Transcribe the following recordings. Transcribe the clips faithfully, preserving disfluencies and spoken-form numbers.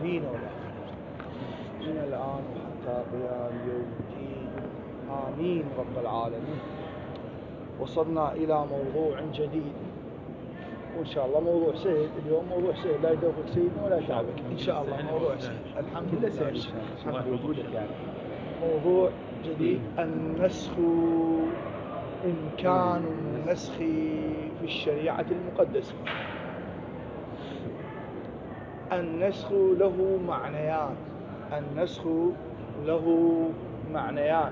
الأولين والآخرين من الآن وحتى قيام يوم الدين، آمين رب العالمين. وصلنا إلى موضوع جديد، وإن شاء الله موضوع سهل اليوم، موضوع سهل لا يدوخك سيدنا ولا يتعبك إن شاء الله. موضوع سهل الحمد لله، سهل الحمد لله. موضوع جديد، النسخ، إمكان النسخ في الشريعة المقدسة. النسخ له معنيان، النسخ له معنيان،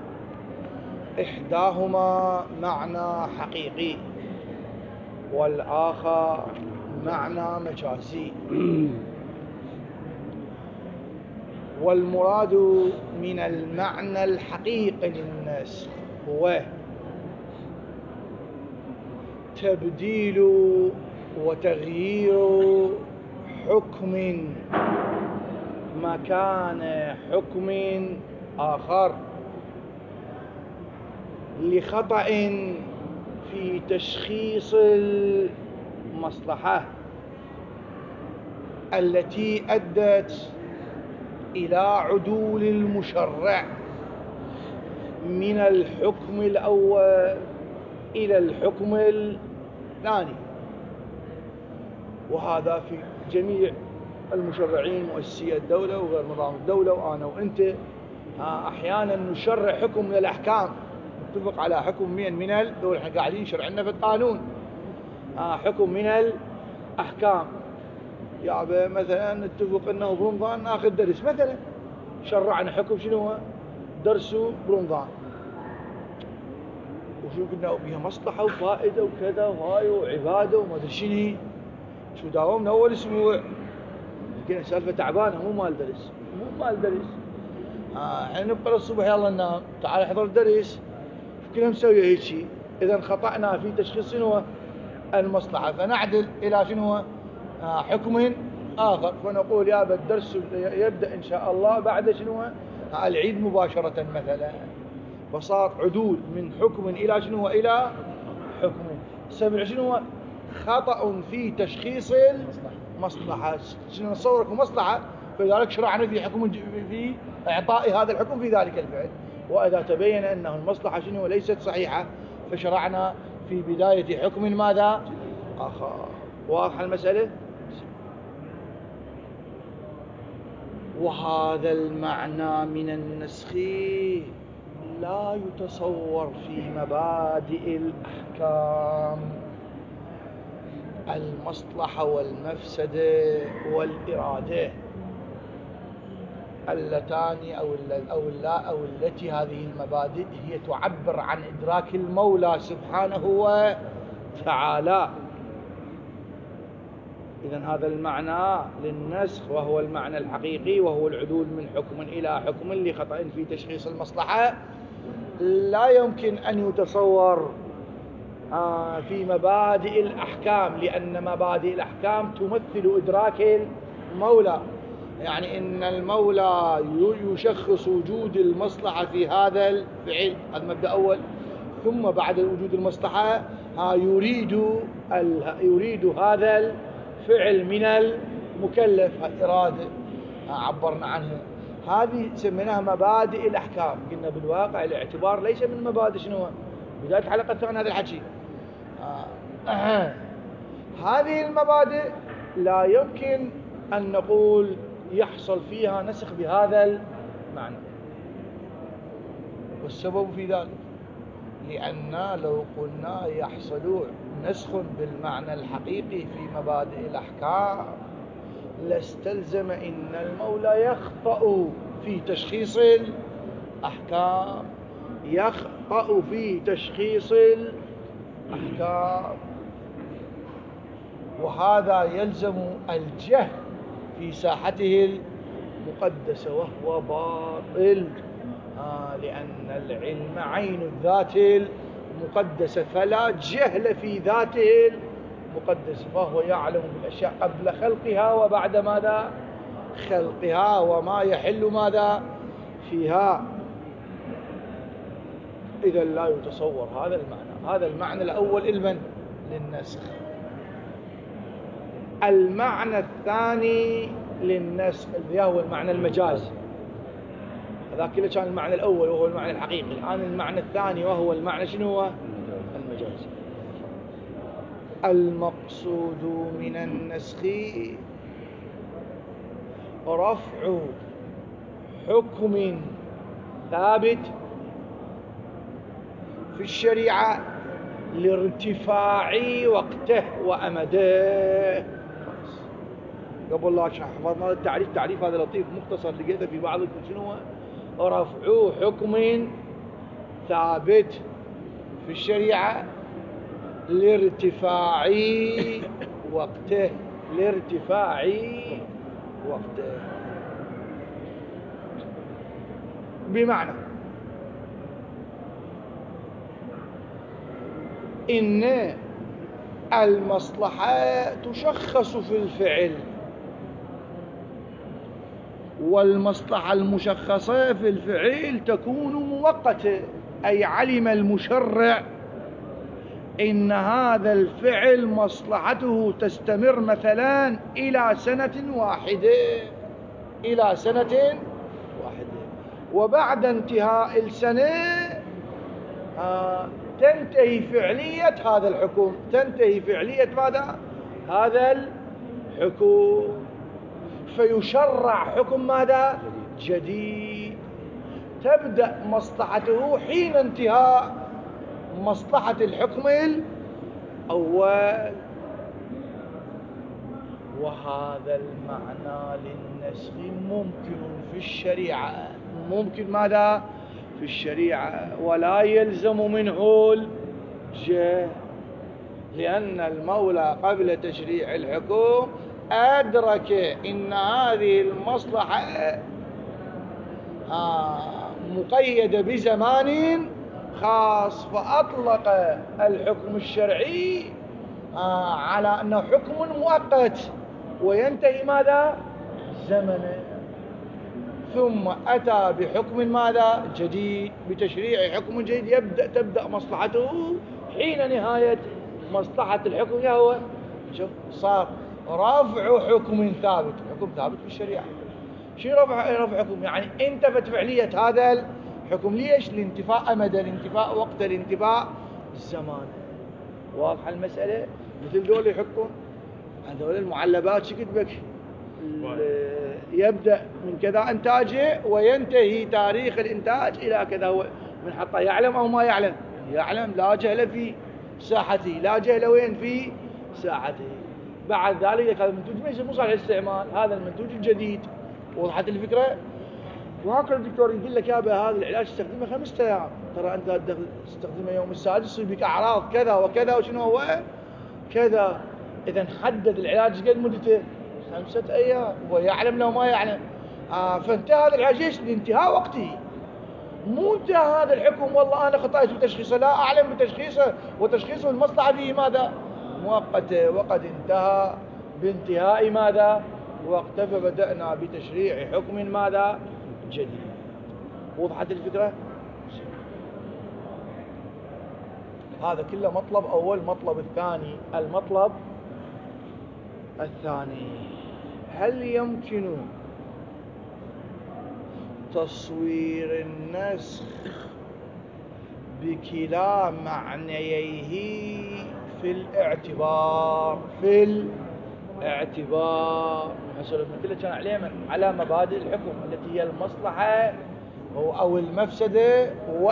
إحداهما معنى حقيقي والآخر معنى مجازي. والمراد من المعنى الحقيقي للنسخ هو تبديل وتغيير حكم مكان حكم آخر لخطأ في تشخيص المصلحة التي أدت إلى عدول المشرع من الحكم الأول إلى الحكم الثاني. وهذا في جميع المشرعين، مؤسسي الدولة وغير نظام الدولة وأنا وأنت. أحيانا نشرع حكم من الأحكام، نتفق على حكم من من الدول، احنا قاعدين نشرع لنا في القانون حكم من الأحكام. يعني مثلا نتفق أنه برمضان ناخذ درس، مثلا شرعنا حكم شنو هو درس برمضان، وشو قلنا بها مصلحة وفائدة وكذا وهاي وعبادة وما أدري شنو. شو داومنا أول أسبوع لقينا سالفة تعبانة، مو مال درس مو مال درس. احنا نبقى الصبح يلا ننام، تعال احضر الدرس، كلنا مسوي هيك شيء. إذا خطأنا في تشخيص شنو المصلحة، فنعدل إلى شنو حكم آخر، فنقول يا الدرس يبدأ إن شاء الله بعد شنو العيد مباشرة مثلا. فصار عدول من حكم إلى شنو إلى حكم. سبع شنو خطأ في تشخيص المصلحة. شنو نصورك مصلحة، فلذلك شرعنا في حكم في إعطاء هذا الحكم في ذلك الفعل. وإذا تبين أنه المصلحة شنو ليست صحيحة، فشرعنا في بداية حكم ماذا آخر. واضح المسألة؟ وهذا المعنى من النسخ لا يتصور في مبادئ الأحكام. المصلحة والمفسدة والإرادة اللتان أو أو لا أو التي هذه المبادئ هي تعبر عن إدراك المولى سبحانه وتعالى. إذن هذا المعنى للنسخ وهو المعنى الحقيقي، وهو العدول من حكم إلى حكم لخطأ في تشخيص المصلحة، لا يمكن أن يتصور في مبادئ الأحكام، لأن مبادئ الأحكام تمثل إدراك المولى. يعني إن المولى يشخص وجود المصلحة في هذا الفعل، هذا مبدأ أول. ثم بعد وجود المصلحة يريد يريد هذا الفعل من المكلف، إرادة عبرنا عنها. هذه سميناها مبادئ الأحكام. قلنا بالواقع الاعتبار ليس من مبادئ شنو بداية الحلقة الثانية هذا الحكي. آه. آه. هذه المبادئ لا يمكن أن نقول يحصل فيها نسخ بهذا المعنى. والسبب في ذلك لأن لو قلنا يحصل نسخ بالمعنى الحقيقي في مبادئ الأحكام لاستلزم إن المولى يخطأ في تشخيص الأحكام، يخطأ في تشخيص الأحكام، وهذا يلزم الجهل في ساحته المقدسة، وهو باطل. آه لأن العلم عين الذات المقدسة، فلا جهل في ذاته المقدسة، فهو يعلم بالأشياء قبل خلقها وبعد ماذا خلقها، وما يحل ماذا فيها. إذا لا يتصور هذا المعنى. هذا المعنى الأول علما للنسخ. المعنى الثاني للنسخ اللي هو المعنى المجازي. هذا كله كان المعنى الأول وهو المعنى الحقيقي. الآن المعنى الثاني وهو المعنى شنو هو؟ المجازي. المقصود من النسخ رفع حكم ثابت في الشريعة لارتفاع وقته وأمده. قبل لا حفظنا التعريف، تعريف هذا لطيف مختصر لقيته في بعض الكتب. شنو هو؟ رفع حكم ثابت في الشريعة لارتفاع وقته، لارتفاع وقته. بمعنى إن المصلحة تشخص في الفعل، والمصلحة المشخصة في الفعل تكون مؤقتة، أي علم المشرع إن هذا الفعل مصلحته تستمر مثلا إلى سنة واحدة، إلى سنة واحدة، وبعد انتهاء السنة آه تنتهي فعلية هذا الحكم، تنتهي فعلية ماذا؟ هذا الحكم، فيشرع حكم ماذا؟ جديد. تبدأ مصلحته حين انتهاء مصلحة الحكم الأول. وهذا المعنى للنسخ ممكن في الشريعة، ممكن ماذا؟ في الشريعة، ولا يلزم منه الجهل، لأن المولى قبل تشريع الحكم أدرك إن هذه المصلحة مقيدة بزمان خاص، فأطلق الحكم الشرعي على أنه حكم مؤقت وينتهي ماذا؟ زمنه، ثم أتى بحكم ماذا؟ جديد، بتشريع حكم جديد يبدأ تبدأ مصلحته حين نهاية مصلحة الحكم. هو شوف صار رفع حكم ثابت، حكم ثابت في الشريعة. شو رفع رفع حكم؟ يعني انتفت فعلية هذا الحكم. ليش؟ لانتفاء أمد، لانتفاء وقت، لانتفاء الزمان. واضحة المسألة؟ مثل دول يحطون هذول المعلبات شو كتبك يبدأ من كذا إنتاجه وينتهي تاريخ الإنتاج إلى كذا. هو من حطه يعلم أو ما يعلم؟ يعلم، لا جهل في ساحته، لا جهل وين؟ في ساحته. بعد ذلك هذا المنتوج مو صالح للاستعمال، هذا المنتوج الجديد. وضحت الفكرة؟ وهكذا الدكتور يقول لك يا ابا هذا العلاج استخدمه خمسة أيام، ترى أنت تستخدمه يوم السادس يصير بك أعراض كذا وكذا وشنو هو كذا. إذا حدد العلاج قد مدته خمسة أيام، ويعلم لو ما يعلم. آه فانتهى هذا العلاج ليش؟ لانتهاء وقته، مو انتهى هذا الحكم والله أنا خطأت بتشخيصه، لا أعلم بتشخيصه، وتشخيصه المصلحة فيه ماذا؟ مؤقتة، وقد انتهى بانتهاء ماذا؟ وقته، فبدأنا بتشريع حكم ماذا؟ جديد. وضحت الفكرة؟ هذا كله مطلب أول. مطلب الثاني، المطلب الثاني، هل يمكن تصوير النسخ بكلا معنييه في الاعتبار؟ في الاعتبار حسب المثل كان عليه على مبادئ الحكم التي هي المصلحة أو المفسدة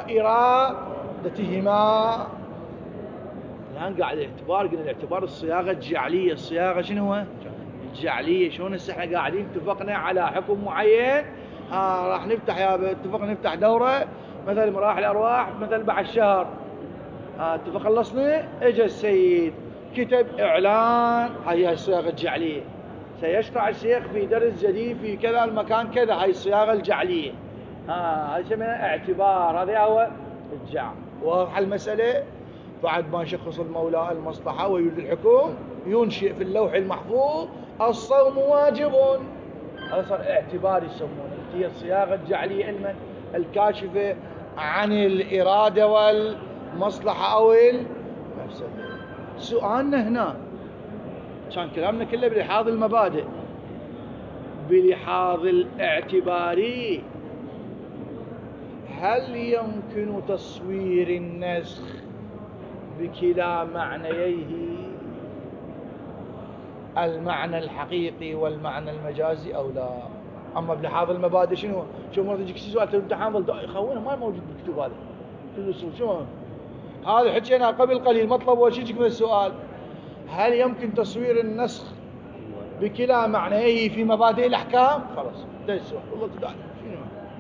وإرادتهما. الآن قاعد الاعتبار، قلنا الاعتبار الصياغة الجعلية. الصياغة شنو هو؟ الجعلية. شلون هسه احنا قاعدين اتفقنا على حكم معين، ها راح نفتح يا اتفقنا نفتح دورة مثل مراحل الأرواح مثل بعد شهر، ها اتفق خلصنا، اجى السيد كتب إعلان، هاي الصياغة الجعلية، سيشرع الشيخ في درس جديد في كذا المكان كذا، هاي الصياغة الجعلية. ها هاي اسمها اعتبار، هذا هو الجعل. واضحة المسألة؟ بعد ما يشخص المولى المصلحة ويولي الحكم ينشئ في اللوح المحفوظ الصوم واجب. هذا صار اعتبار يسمونه، هي الصياغة الجعلية علما الكاشفة عن الإرادة والمصلحة أو المفسدة. سؤالنا هنا كان كلامنا كله بلحاظ المبادئ، بلحاظ الاعتباري هل يمكن تصوير النسخ بكلا معنييه المعنى الحقيقي والمعنى المجازي أو لا؟ أما بلحاظ المبادئ شنو؟ شو مرة يجيك سؤال الامتحان ظل يخونه ما موجود بالكتب هذا شو هذا حكينا قبل قليل. مطلب أول شيء يجيك من السؤال هل يمكن تصوير النسخ بكلا معنييه في مبادئ الأحكام؟ خلاص ده السؤال. والله تعالى شنو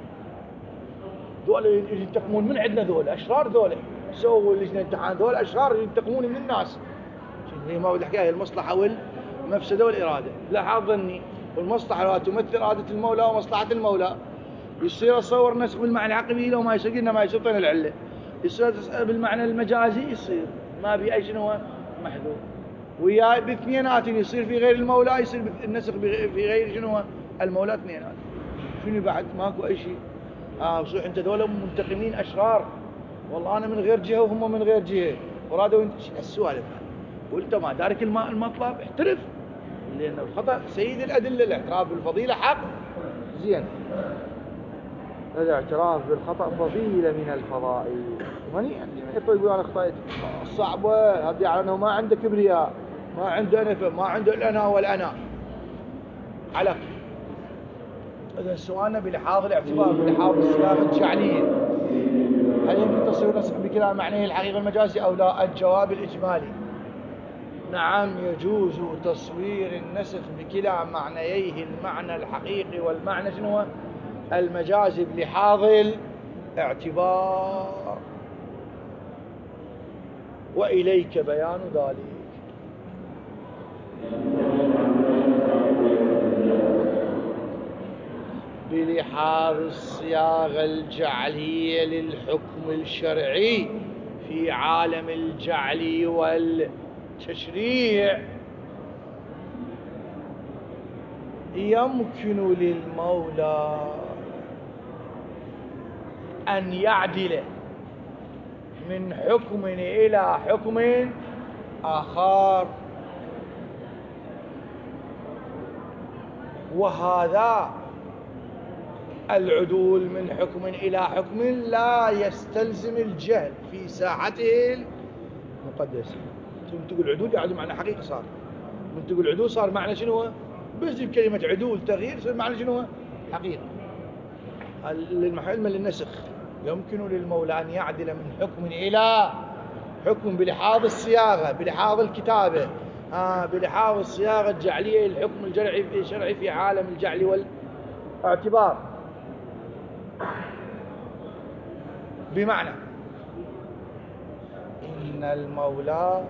دول ينتقمون من عندنا، ذول أشرار، ذول سووا لجنة امتحان، ذول أشرار ينتقمون من الناس. هي ما بالحكاية المصلحة والمفسدة والإرادة. لا ظني والمصلحة لا تمثل إرادة المولى ومصلحة المولى. يصير أصور نسخ بالمعنى العقلي لو ما يصير لنا ما يصير طين العلة. يصير بالمعنى المجازي يصير ما بأي شنو محذور. ويا باثنينات يصير في غير المولى يصير النسخ في غير شنو المولى اثنينات. شنو بعد ماكو أي شيء. آه صح أنت دولة منتقمين أشرار، والله أنا من غير جهة وهم من غير جهة ورادوا السوالف. قلت ما دارك المطلب احترف، لأن الخطأ سيد الأدلة. الاعتراف بالفضيلة حق زين، الاعتراف بالخطأ فضيلة من الفضائل. ماني عندي من يقول أنا أخطأت الصعبة هذه على أنه ما عنده كبرياء، ما عنده أنف، ما عنده الأنا والأنا. على إذا سؤالنا بلحاظ الاعتبار بلحاظ الصياغة الجعلية هل يمكن تصوير نسخ بكلا معنيه الحقيقي المجازي أو لا؟ الجواب الإجمالي نعم، يجوز تصوير النسخ بكلا معنييه المعنى الحقيقي والمعنى شنو المجازي بلحاظ الاعتبار، وإليك بيان ذلك. بلحاظ الصياغة الجعلية للحكم الشرعي في عالم الجعل والتشريع يمكن للمولى أن يعدل من حكم إلى حكم آخر، وهذا العدول من حكم إلى حكم لا يستلزم الجهل في ساحته المقدسة. من تقول عدول يعدل معنى حقيقي صار، من تقول عدول صار معنى شنو؟ بس بكلمة عدول تغيير صار معنى شنو؟ حقيقي. المحل للنسخ يمكن للمولى أن يعدل من حكم إلى حكم بلحاظ الصياغة بلحاظ الكتابة آه بلحاظ الصياغة الجعلية للحكم الجرعي في شرعي في عالم الجعل والاعتبار. بمعنى إن المولى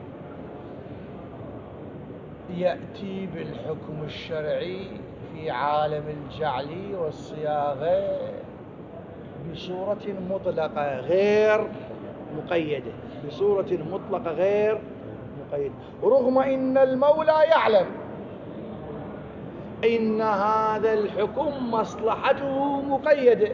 يأتي بالحكم الشرعي في عالم الجعل والصياغة بصورة مطلقة غير مقيدة، بصورة مطلقة غير مقيدة، رغم إن المولى يعلم إن هذا الحكم مصلحته مقيدة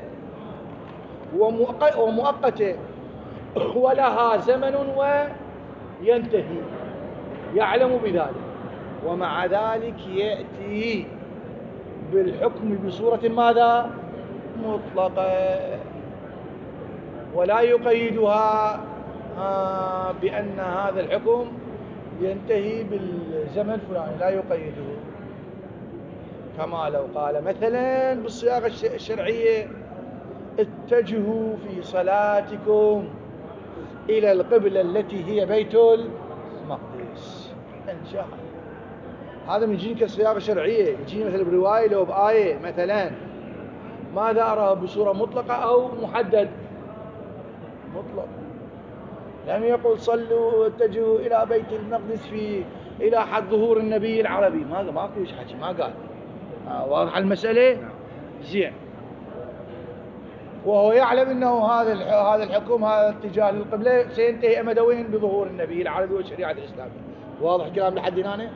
ومؤقتة ولها زمن وينتهي، يعلم بذلك، ومع ذلك يأتي بالحكم بصورة ماذا؟ مطلقة، ولا يقيدها بأن هذا الحكم ينتهي بالزمن الفلاني، لا يقيده. كما لو قال مثلا بالصياغة الشرعية اتجهوا في صلاتكم إلى القبلة التي هي بيت المقدس، انتهى. هذا من يجيني كصياغة شرعية، يجيني مثلا برواية لو بآية مثلا، ماذا أرى بصورة مطلقة أو محدد؟ مطلق. لم يقل صلوا اتجهوا إلى بيت المقدس في إلى حد ظهور النبي العربي، ما ماكو ايش حكي، ما قال. آه واضح المسألة؟ زين. وهو يعلم أنه هذا هذا الحكم هذا اتجاه للقبلة سينتهي أمد وين؟ بظهور النبي العربي والشريعة الإسلامية. واضح الكلام لحد هنا؟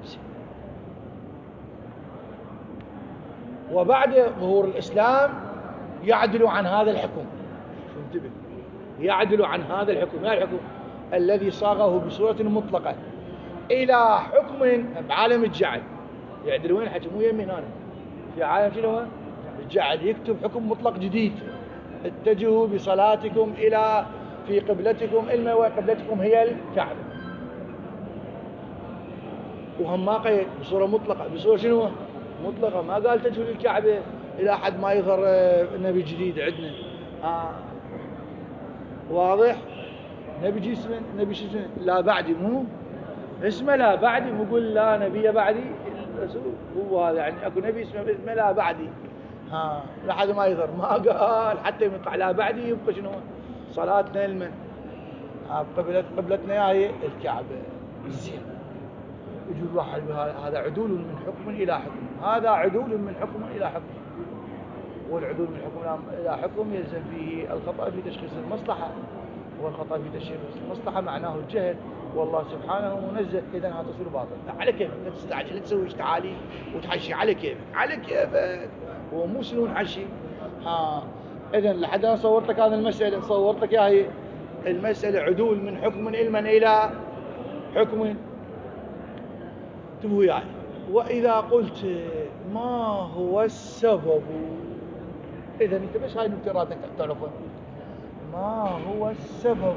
وبعد ظهور الإسلام يعدل عن هذا الحكم. شو انتبه، يعدل عن هذا الحكم، هذا الحكم الذي صاغه بصورة مطلقة إلى حكم بعالم الجعل. يعدل وين حكي؟ مو يمين هنا، في عالم شنو؟ جعل يكتب حكم مطلق جديد. اتجهوا بصلاتكم إلى في قبلتكم إلما وقبلتكم هي الكعبة. وهم ما قيد بصورة مطلقة، بصورة شنو؟ مطلقة، ما قال اتجهوا للكعبة إلى حد ما يظهر نبي جديد عندنا. آه. واضح؟ نبي جسم نبي شو اسمه لا بعدي، مو اسمه لا بعدي، مو قول لا نبي بعدي الرسول، هو هذا يعني اكو نبي اسمه اسمه لا بعدي. ها لحد ما يظهر، ما قال حتى يطلع لا بعدي يبقى شنو؟ صلاتنا لمن؟ قبلت قبلتنا هي الكعبة. زين. يجوز واحد هذا عدول من حكم الى حكم، هذا عدول من حكم الى حكم، والعدول من حكم الى حكم يلزم فيه الخطأ في تشخيص المصلحة، والخطأ في تشخيص المصلحة معناه الجهل، والله سبحانه منزه. إذن هذا تصوير باطل. على كيفك، لا تستعجل، لا تسوي تعالي وتحشي، على كيفك على كيفك، هو مو سنون حشي. ها إذن لحد أنا صورتك هذه المسألة، صورتك يا هي المسألة عدول من حكم علما إلى حكم. تبو يعني وإذا قلت ما هو السبب، إذن أنت بس هاي النكتة راتك تعرفها، ما هو السبب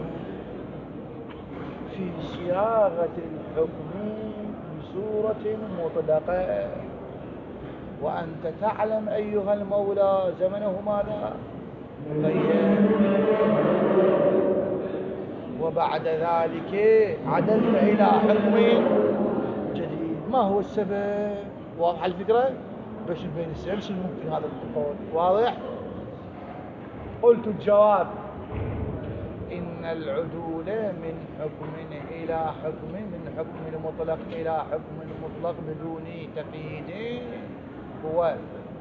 في صياغة الحكم بصورة مطلقة، وأنت تعلم أيها المولى زمنه ماذا؟ مقيد، وبعد ذلك عدلت إلى حكم جديد. ما هو السبب؟ واضح الفكرة؟ بس بين السلسل ممكن هذا القول واضح؟ قلت الجواب إن العدول من حكم إلى حكم، من حكم المطلق إلى حكم المطلق بدون تقييد، هو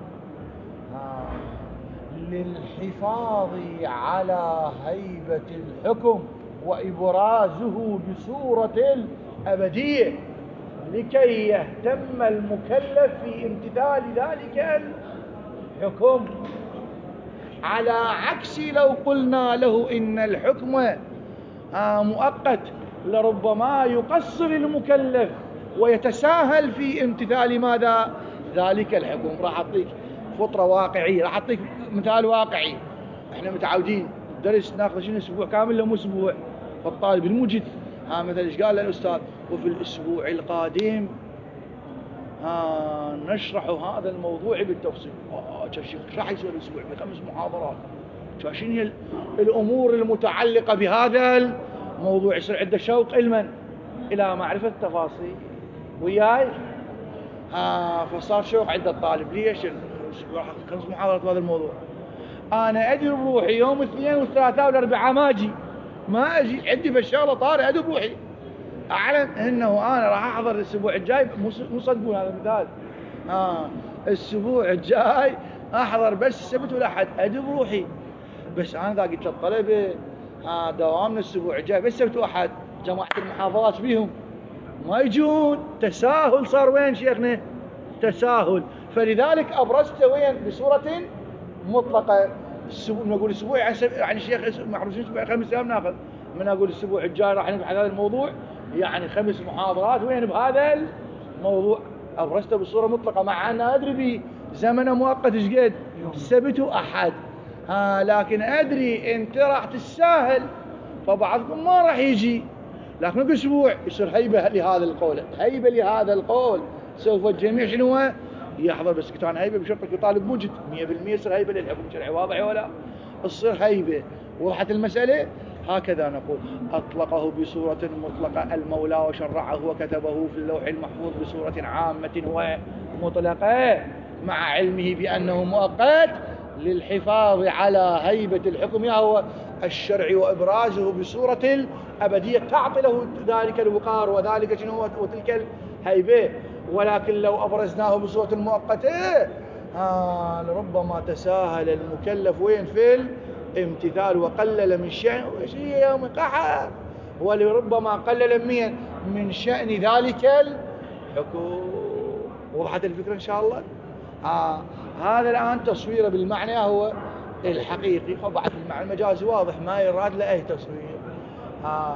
للحفاظ على هيبة الحكم وإبرازه بصورة الأبدية، لكي يهتم المكلف في امتثال ذلك الحكم، على عكس لو قلنا له إن الحكم مؤقت لربما يقصر المكلف ويتساهل في امتثال ماذا؟ ذلك الحكم. راح أعطيك فطرة واقعية، راح أعطيك مثال واقعي. احنا متعودين درس ناخذ شنو أسبوع كامل لو مو أسبوع، فالطالب المجد ها مثلا ايش قال للأستاذ؟ وفي الأسبوع القادم ها نشرح هذا الموضوع بالتفصيل. اه ايش راح يصير الأسبوع بخمس محاضرات؟ شنو هي الأمور المتعلقة بهذا الموضوع؟ يصير عنده شوق علما إلى معرفة التفاصيل وياي. ها فصار شوق عند الطالب. ليش؟ خمس محاضرات بهذا الموضوع. أنا أدري بروحي يوم الاثنين والثلاثاء والأربعاء ما أجي، ما أجي عندي بالشغلة طارئ، أدري بروحي أعلم أنه أنا راح أحضر الأسبوع الجاي. مو صدقون هذا المثال. ها الأسبوع الجاي أحضر بس السبت والأحد، أدري بروحي. بس أنا إذا قلت للطلبة ها دوامنا الأسبوع الجاي بس سبت وأحد، جماعة المحافظات بيهم ما يجون. تساهل صار وين شيخنا؟ تساهل. فلذلك أبرزت وين؟ بصورة مطلقة. من أقول الأسبوع يعني شيخ معروفين أسبوع خمس أيام ناخذ، من أقول الأسبوع الجاي راح نبحث هذا الموضوع يعني خمس محاضرات وين بهذا الموضوع. أبرزته بصورة مطلقة مع أن أدري بزمن مؤقت إيش قد؟ سبت وأحد. ها لكن أدري أنت راح تساهل فبعضكم ما راح يجي، لكن بأسبوع يصير هيبة لهذا القول، هيبة لهذا القول، سوف الجميع شنو يحضر. بس كنت أنا هيبة بشرط طالب موجد مية بالمية يصير هيبة للحكم الشرعي. واضح ولا؟ تصير هيبة. وضحت المسألة؟ هكذا نقول أطلقه بصورة مطلقة المولى وشرعه وكتبه في اللوح المحفوظ بصورة عامة ومطلقة، مع علمه بأنه مؤقت للحفاظ على هيبة الحكم هو الشرع وإبرازه بصورة الأبدية تعطي له ذلك الوقار وذلك شنو وتلك الهيبة. ولكن لو أبرزناه بصورة مؤقتة آه لربما تساهل المكلف وين في الامتثال وقلل من شأن شيء يوم قحة، ولربما قلل من من شأن ذلك الحكم. وضحت الفكرة إن شاء الله؟ آه هذا الآن تصويره بالمعنى هو الحقيقي، وبعد المعنى المجازي واضح ما يراد له أي تصوير. آه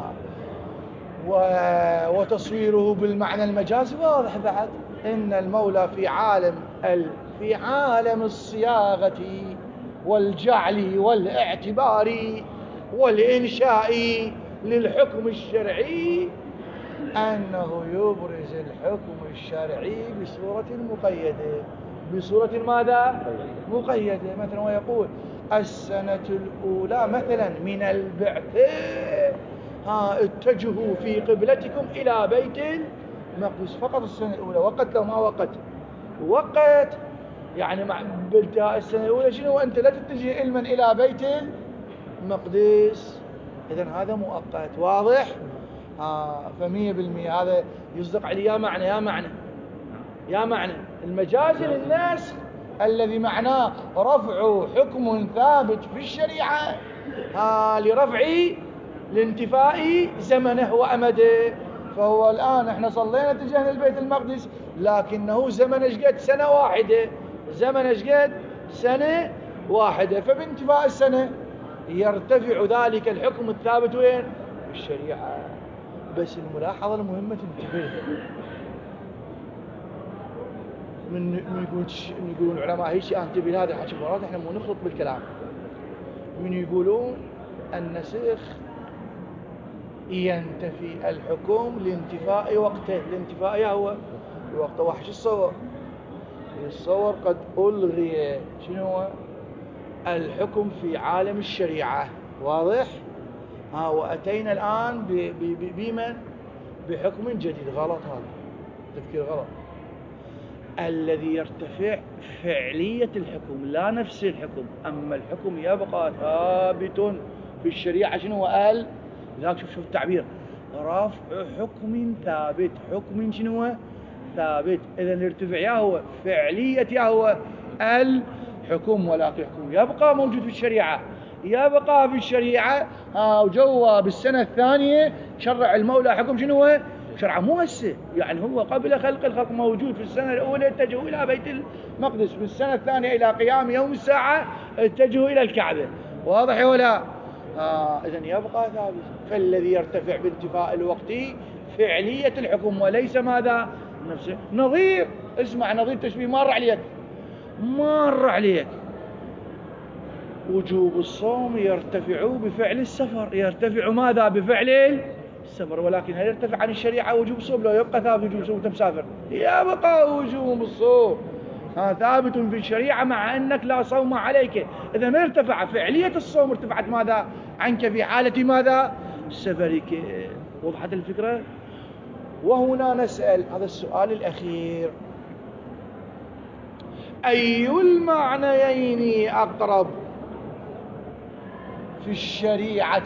وتصويره بالمعنى المجازي واضح بعد، إن المولى في عالم ال... في عالم الصياغة والجعل والاعتبار والإنشاء للحكم الشرعي أنه يبرز الحكم الشرعي بصورة مقيدة. بصورة ماذا؟ مقيدة. مثلا ويقول السنة الأولى مثلا من البعثة ها اتجهوا في قبلتكم إلى بيت المقدس. فقط السنة الأولى. وقت لو ما وقت وقت يعني مع بالتاء السنة الأولى شنو؟ أنت لا تتجه علما إلى بيت المقدس. إذن هذا مؤقت. واضح؟ آه فمية بالمية هذا يصدق عليه يا معنى يا معنى يا معنى المجاز للناس الذي معناه رفع حكم ثابت في الشريعة آه لرفع لانتفاء زمنه وأمده. فهو الآن احنا صلينا اتجهنا لبيت المقدس لكنه زمن اشقد سنة واحدة. زمن اشقد سنة واحدة. فبانتفاء السنة يرتفع ذلك الحكم الثابت وين؟ في الشريعة. بس الملاحظة المهمة تنتبه من من يقول من يقولون العلماء هيك انتبه لهذا الحكي مرات احنا مو نخلط بالكلام. من يقولون النسخ ينتفي الحكم لانتفاء وقته. لانتفاء هو وقته. واحد يتصور يتصور قد ألغي شنو هو الحكم في عالم الشريعة. واضح؟ ها وأتينا الآن بمن بحكم جديد. غلط. هذا تفكير غلط. الذي يرتفع فعلية الحكم لا نفس الحكم. أما الحكم يبقى ثابت في الشريعة. شنو هو قال؟ ذاك شوف شوف التعبير رفع حكم ثابت. حكم شنو هو ثابت. إذا الارتفاع يا هو فعلية يا هو الحكم. ولكن الحكم يبقى موجود في الشريعة. يبقى في الشريعة. ها وجوا بالسنة الثانية شرع المولى حكم شنو هو شرع مو هسه. يعني هو قبل خلق الخلق موجود. في السنة الأولى اتجهوا إلى بيت المقدس. في السنة الثانية إلى قيام يوم الساعة اتجهوا إلى الكعبة. واضح ولا؟ آه إذن يبقى ثابت. فالذي يرتفع بانتفاء الوقت فعلية الحكم وليس ماذا نفسه. نظير. اسمع نظير تشبيه مر عليك مر عليك. وجوب الصوم يرتفع بفعل السفر. يرتفع ماذا بفعل السفر. ولكن هل يرتفع عن الشريعة وجوب الصوم؟ لو يبقى ثابت وجوب الصوم تمسافر. يبقى وجوب الصوم ها ثابت في الشريعة مع أنك لا صوم عليك. إذا ما ارتفع فعلية الصوم ارتفعت ماذا عنك في حالة ماذا سفرك. وضحت الفكرة؟ وهنا نسأل هذا السؤال الأخير: أي المعنيين أقرب في الشريعة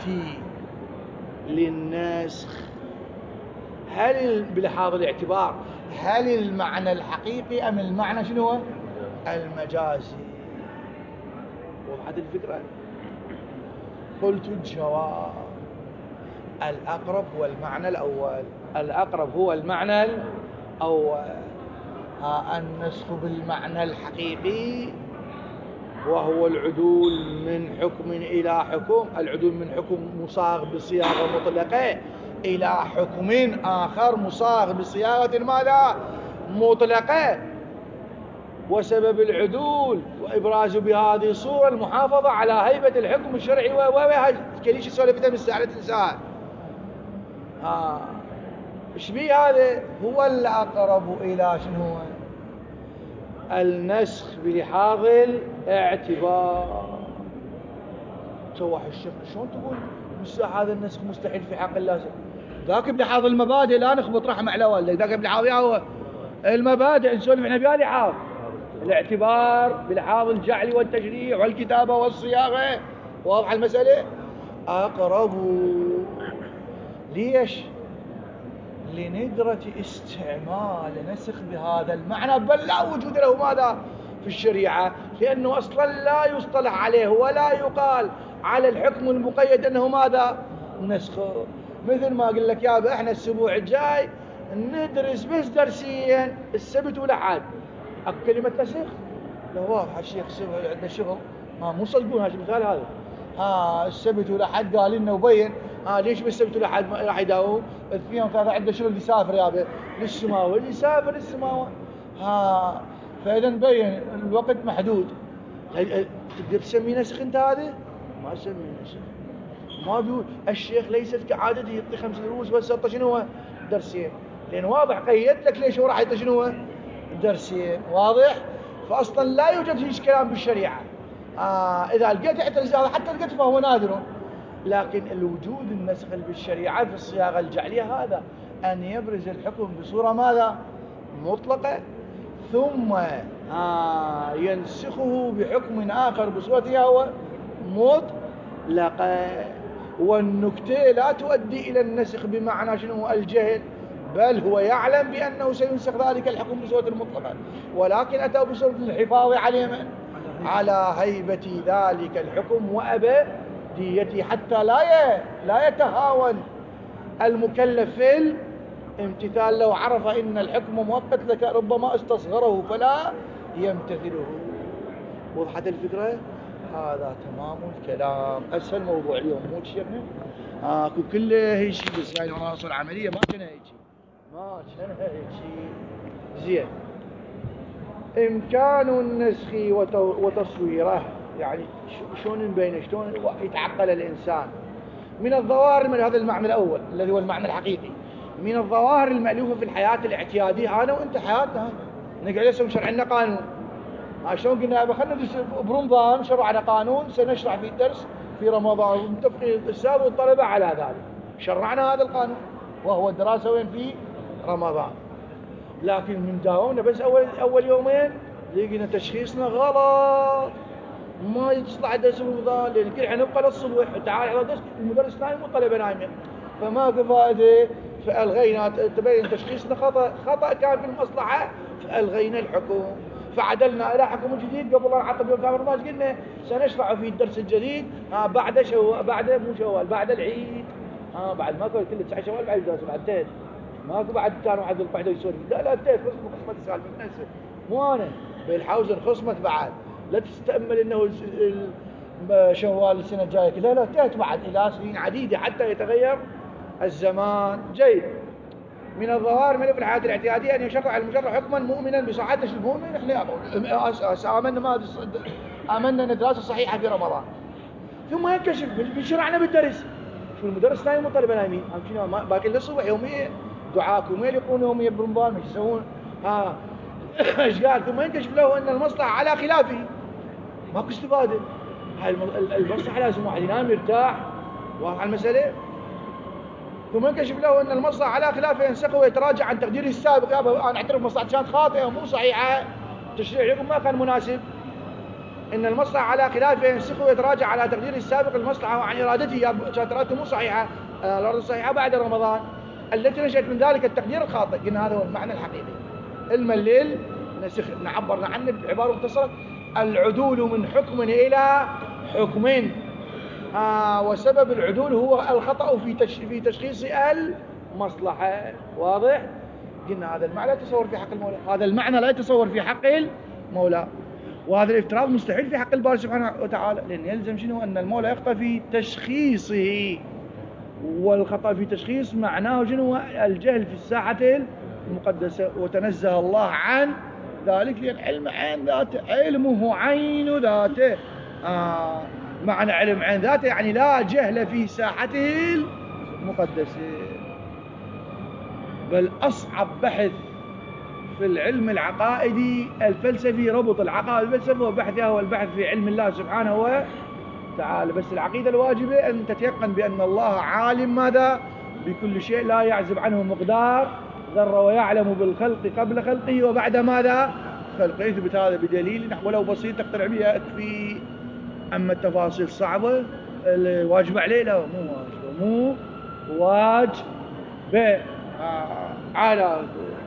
للنسخ؟ هل بلحاظ الاعتبار هل المعنى الحقيقي أم المعنى شنو هو المجازي؟ وضحت الفكرة؟ قلت الجواب الأقرب هو المعنى الأول. الأقرب هو المعنى الأول. ها النسخ بالمعنى الحقيقي وهو العدول من حكم إلى حكم. العدول من حكم مصاغ بصياغة مطلقة إلى حكم آخر مصاغ بصياغة ماذا مطلقة. وسبب العدول وإبراز بهذه الصورة المحافظة على هيبة الحكم الشرعي. وهي كليش سولفتها من الساعة الإنسان. ها إيش بيه هذا؟ هو الأقرب إلى شنو النسخ بلحاظ الاعتبار. سواح الشيخ شلون تقول هذا النسخ مستحيل في حق الله؟ ذاك بلحاظ المبادئ لا نخبط رحمة على والدك. ذاك بلحاظ يا هو المبادئ نسولف احنا بها لحاظ الاعتبار بلحاظ الجعل والتشريع والكتابة والصياغة. واضح المسألة؟ أقرب. ليش؟ لندرة استعمال نسخ بهذا المعنى بل لا وجود له ماذا في الشريعة. لأنه أصلا لا يصطلح عليه ولا يقال على الحكم المقيد أنه ماذا نسخ. مثل ما أقول لك يا احنا الأسبوع الجاي ندرس بس درسيا السبت والأحد. أكو كلمة نسخ؟ لا واضح الشيخ عندنا شغل. ها مو صدقون هذا المثال هذا. ها السبت والأحد قال لنا وبين. ها ليش بالسبت والأحد راح يداوم؟ الاثنين وثلاثة عنده شغل يسافر يا بي للسماوة. اللي يسافر للسماوة. ها فإذا نبين الوقت محدود. تقدر تسميه نسخ أنت هذا؟ ما تسميه نسخ. ما بيقول الشيخ ليست كعادته يعطي خمس دروس بس يعطي شنو هو؟ درسين، لأن واضح قيد لك ليش هو راح يعطي شنو هو؟ درسين. واضح؟ فأصلا لا يوجد فيش كلام بالشريعة. آه إذا لقيت اعتراض هذا حتى لقيت فهو نادر، لكن الوجود النسخ بالشريعة في الصياغة الجعلية هذا أن يبرز الحكم بصورة ماذا؟ مطلقة، ثم آه ينسخه بحكم آخر بصورته هو مطلقة. والنكتة لا تؤدي إلى النسخ بمعنى شنو الجهل، بل هو يعلم بأنه سينسخ ذلك الحكم بصورة المطلقة، ولكن أتى بصورة الحفاظ على من؟ على هيبة ذلك الحكم وأبديته، حتى لا لا يتهاون المكلف في الامتثال. لو عرف إن الحكم مؤقت لك ربما استصغره فلا يمتثله. وضحت الفكرة؟ هذا تمام الكلام. أسهل موضوع اليوم مو تشيرنا آه كله هيك بس هاي العناصر العملية ما كان هيك ما كان هيك. زين. إمكان النسخ وتصويره، يعني شلون نبين شلون يتعقل الإنسان من الظواهر، من هذا المعنى الأول الذي هو المعنى الحقيقي، من الظواهر المألوفة في الحياة الاعتيادية. أنا وأنت حياتنا نقعد نسوي شرع لنا قانون. شلون قلنا خلينا ندرس برمضان شرعنا قانون سنشرع في الدرس في رمضان، ومتفقين الأستاذ والطلبة على ذلك، شرعنا هذا القانون وهو الدراسة وين؟ في رمضان. لكن من داومنا بس أول أول يومين لقينا تشخيصنا غلط، ما يصلح درس رمضان لأن كل حنبقى للصبح، تعال على درس المدرس نايم والطلبة نايمين، فما في فائدة. فألغينا، تبين تشخيصنا خطأ خطأ كان في المصلحة، فألغينا الحكم فعدلنا إلى حكم جديد. قبل أن نعطي يوم ثامن رمضان قلنا سنشرع في الدرس الجديد ها بعد شوال، بعد مو شوال بعد العيد، ها بعد ما كل تسعة شوال بعد الدرس بعد تيت ماكو بعد كانوا عند القعده يسولف. لا لا تيت خصمت خصمت السالفه نفسه مو انا بالحوزن خصمت بعد. لا تستأمل انه شوال السنه الجايه، لا لا تيت بعد الى سنين عديده حتى يتغير الزمان. جيد. من الظواهر من في الحياه الاعتياديه ان يشرع المشرع حكما مؤمنا بصحته. المؤمن احنا امنا ما امنا ان الدراسه صحيحه في رمضان، ثم ينكشف بشرعنا بالدرس. شو المدرس نايم والطلبه نايمين، هم شنو باقي للصبح يوميا دعاكم وين يقولون يوميا برمضان مش يسوون ها ايش قال؟ ثم ينكشف له ان المصلحه على خلافه، ماكو استفاده. هاي المصلحه لازم واحد ينام يرتاح. واضحه المساله؟ ثم ينكشف له ان المصلحه على خلافه ينسخه ويتراجع عن تقديره السابق. انا اعترف مصلحتي كانت خاطئه ومو صحيحه، تشريع لكم ما كان مناسب. إن المصلحة على خلافه ينسخه ويتراجع على تقدير السابق المصلحة عن إرادته، كانت إرادته مو صحيحة، الأرض صحيحة بعد رمضان التي نشأت من ذلك التقدير الخاطئ. قلنا هذا هو المعنى الحقيقي. المليل نسخ نعبرنا عنه بعبارة مختصرة: العدول من حكم إلى حكم، آه وسبب العدول هو الخطأ في في تشخيص المصلحة. واضح؟ قلنا هذا المعنى لا يتصور في حق المولى، هذا المعنى لا يتصور في حق المولى، وهذا الافتراض مستحيل في حق الباري سبحانه وتعالى، لأن يلزم شنو؟ أن المولى يخطأ في تشخيصه، والخطأ في تشخيص معناه شنو؟ الجهل في الساحة المقدسة، وتنزه الله عن ذلك لأن علم عين ذاته، علمه عين ذاته. آه معنى علم عين ذاته يعني لا جهل في ساحته المقدسة. بل أصعب بحث في العلم العقائدي الفلسفي ربط العقائد الفلسفي وبحثها هو البحث في علم الله سبحانه وتعالى. بس العقيدة الواجبة أن تتيقن بأن الله عالم ماذا؟ بكل شيء، لا يعزب عنه مقدار ذرة، ويعلم بالخلق قبل خلقه وبعد ماذا؟ خلقه. يثبت هذا بدليل ولو بسيط تقتنع به يكفي. أما التفاصيل صعبة الواجب عليه لا مو واجب مو واجب آه على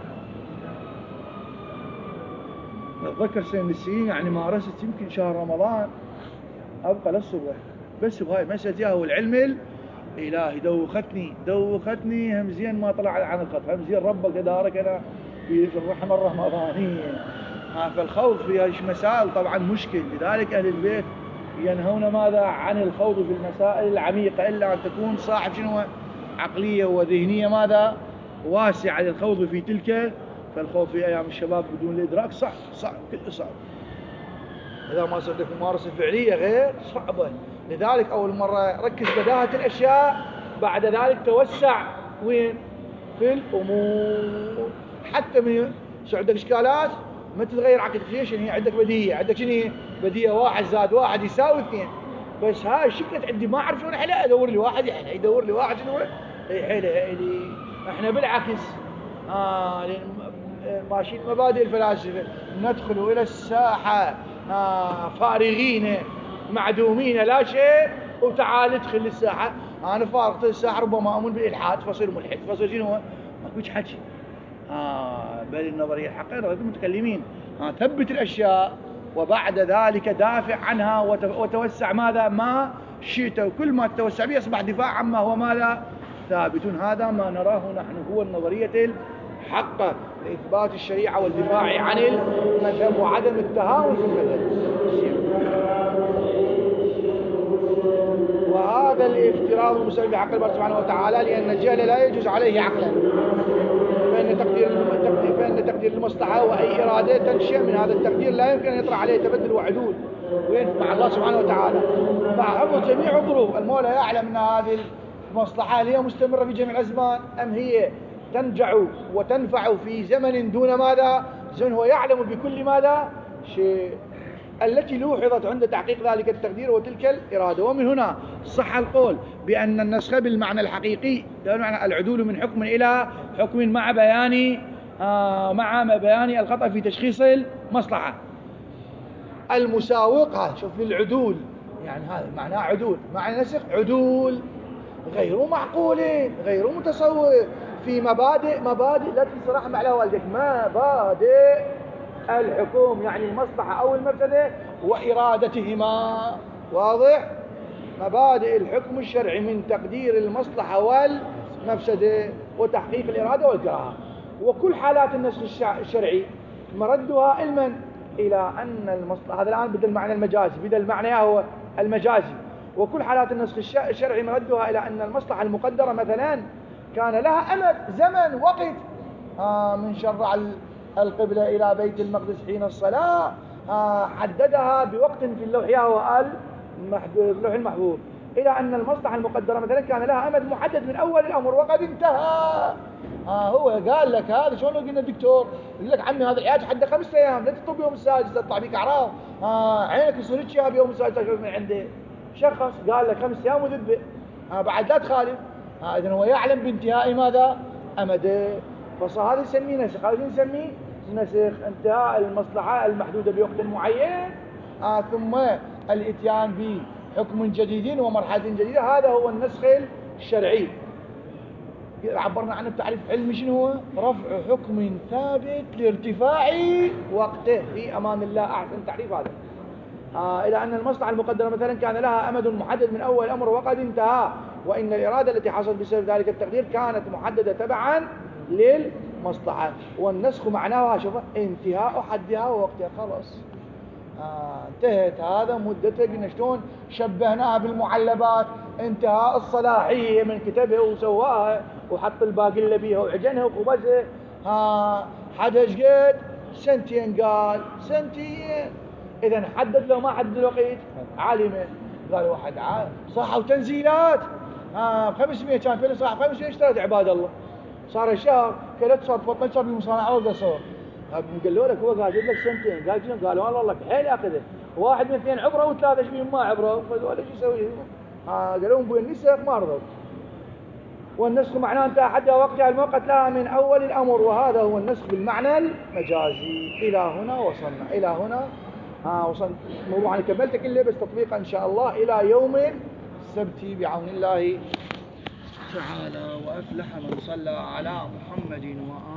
أتذكر سنة من السنين يعني مارست يمكن شهر رمضان أبقى للصبح بس بهاي مسألة هو العلم الإلهي. دوختني دوختني هم زين ما طلع عن الخط، هم زين ربك دارك أنا في الرحمة الرمضانية. فالخوض في هذه المسائل طبعا مشكل، لذلك أهل البيت ينهون ماذا؟ عن الخوض في المسائل العميقة، إلا أن تكون صاحب شنو؟ عقلية وذهنية ماذا؟ واسعة للخوض في تلك فالخوف في أيام الشباب بدون الإدراك صعب صعب كله صعب. إذا ما صرت لك ممارسة فعلية غير صعبة. لذلك أول مرة ركز بداهة الأشياء، بعد ذلك توسع وين؟ في الأمور. حتى من عندك إشكالات ما تتغير عقدك ليش؟ هي عندك بديهية، عندك شنو بديهية؟ واحد زائد واحد يساوي اثنين. بس هاي شكلت عندي ما أعرف شلون أحلها، أدور لي واحد يحلها، يدور لي واحد شنو يحلها لي. إحنا بالعكس آه ماشيين مبادئ الفلاسفة، ندخل إلى الساحة آه فارغين معدومين لا شيء، وتعال ادخل للساحة. أنا فارغت الساحة ربما أؤمن بالإلحاد فصير ملحد فصير شنو ماكوش حكي. آه بل النظرية الحقيقية نظرية المتكلمين آه ثبت الأشياء وبعد ذلك دافع عنها وتوسع ماذا ما شئت، وكل ما تتوسع به يصبح دفاع عما هو ماذا ثابت. هذا ما نراه نحن هو النظرية الحقة لإثبات الشريعة والدفاع عن المذهب وعدم التهاون في المذهب. وهذا الافتراض المسلم بعقل الله سبحانه وتعالى، لأن الجهل لا يجوز عليه عقلا، فإن تقدير فإن تقدير المصلحة وأي إرادة تنشئ من هذا التقدير لا يمكن أن يطرأ عليه تبدل وعدول وينفع الله سبحانه وتعالى مع حفظ جميع الظروف. المولى يعلم أن هذه المصلحة هي مستمرة في جميع الأزمان أم هي تنجع وتنفع في زمن دون ماذا زمن. هو يعلم بكل ماذا شيء التي لوحظت عند تحقيق ذلك التقدير وتلك الإرادة. ومن هنا صح القول بأن النسخ بالمعنى الحقيقي بمعنى العدول من حكم إلى حكم مع بيان آه مع بيان الخطأ في تشخيص المصلحة المساوقة. شوف للعدول يعني هذا معناه عدول، معنى نسخ عدول غير معقولين غير متصور في مبادئ مبادئ لا تصرح مع والدك مبادئ الحكم يعني المصلحة أو المفسدة وإرادتهما. واضح؟ مبادئ الحكم الشرعي من تقدير المصلحة والمفسدة وتحقيق الإرادة والكراهة. وكل حالات النسخ الشرعي مردها علما إلى أن المصلحة، هذا الآن بدل المعنى المجازي، بدل المعنى هو المجازي. وكل حالات النسخ الشرعي مردها إلى أن المصلحة المقدرة مثلا كان لها أمد زمن وقت آه من شرع القبلة إلى بيت المقدس حين الصلاة آه حددها بوقت في اللوح وهو اللوح المحفوظ، إلى أن المصلحة المقدرة مثلا كان لها أمد محدد من أول الأمر وقد انتهى. آه هو قال لك هذا شلون قلنا الدكتور يقول لك عمي هذا العلاج حده خمسة أيام لا تطب يوم السادس تطلع بك أعراض آه عينك يصير شهاب يوم السادس تشوف من عنده شخص قال لك خمس أيام وذبه آه بعد لا تخالف. آه إذن هو يعلم بانتهاء ماذا أمده، فهذا نسميه نسخ. هذا نسميه نسخ انتهاء المصلحة المحدودة بوقت معين آه ثم الاتيان بحكم جديد ومرحلة جديدة. هذا هو النسخ الشرعي. عبرنا عنه بتعريف علمي شنو هو؟ رفع حكم ثابت لارتفاع وقته في أمان الله. أحسن تعريف هذا. آه إلى أن المصلحة المقدرة مثلا كان لها أمد محدد من أول الأمر وقد انتهى، وإن الإرادة التي حصلت بسبب ذلك التقدير كانت محددة تبعا للمصلحة. والنسخ معناها شوف انتهاء حدها ووقتها خلاص آه انتهت هذا مدتها. قلنا شلون شبهناها بالمعلبات انتهاء الصلاحية من كتبها وسواها وحط الباقلة بيها وعجنها وخبزها آه حدها شقد سنتين قال سنتين. إذا حدد لو ما حدد الوقت عالمه قال واحد عالم صح وتنزيلات آه خمسمية كان فيلم صح خمسمية اشترت عباد الله صار الشهر كلت صار فطن صار بمصانعة وقصور. قالوا لك هو قاعد لك سنتين قال شنو؟ قالوا والله حيل اخذه واحد من اثنين عبره وثلاثه شبيه ما عبره فقالوا شو يسوي ها قالوا لهم بالنسخ ما رضوا. والنسخ معناه انتهى حدها وقتها المؤقت لها من اول الامر، وهذا هو النسخ بالمعنى المجازي. الى هنا وصلنا الى هنا ها وصلنا موضوعنا كملت كله بس تطبيقا ان شاء الله الى يوم السبت بعون الله تعالى. وافلح من صلى على محمد وآله